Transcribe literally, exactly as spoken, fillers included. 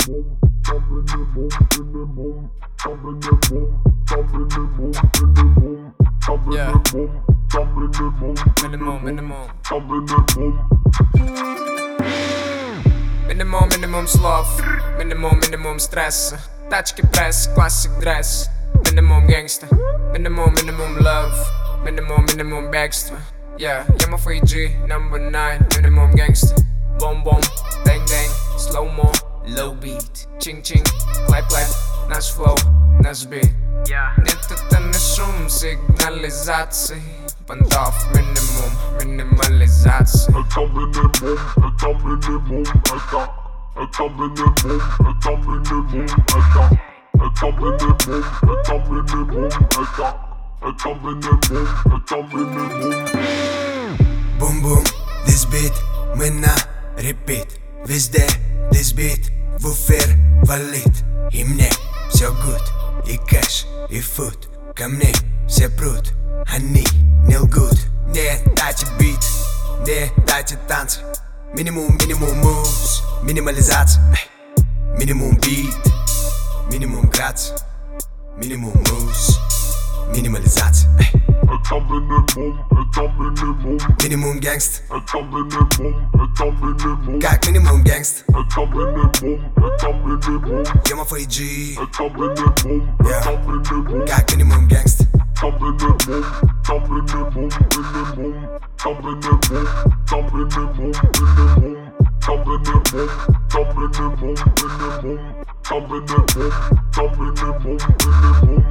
Yeah. Minimum, minimum. Minimum, minimum slov. Minimum, minimum stress. Тачки пресс, classic dress. Minimum gangsta. Minimum, minimum love. Minimum, minimum бегство. Yeah, я ма F G, number nine. Minimum gangsta. Boom, boom, bang, bang. Slow mo, low beat. Ching, ching, clap, clap. Наш flow, наш beat. Нет, это не шум, сигнализации. Понтов, минимум, минимализация. Это минимум, это минимум, это Это минимум, это минимум, это Это минимум, это минимум, это Это минимум, это минимум. Бум-бум, this beat, мы на repeat. Везде, this beat, в эфир валит. И мне все good, и кэш, и фуд. Ко мне все прут, они не лгут. Мне дайте бит, мне дайте танцы. Минимум, минимум moves, минимализация. Минимум бит, минимум грация. Минимум moves, минимализация. Это минимум, это минимум. Минимум гангст. Это минимум, это минимум. Как минимум гангст. Это минимум, это минимум. Я ма F G. Это минимум, это минимум. Как минимум гангст. Это минимум, это минимум, минимум. Это минимум, это минимум, минимум. Это минимум, это минимум, минимум. Это минимум, это минимум, минимум.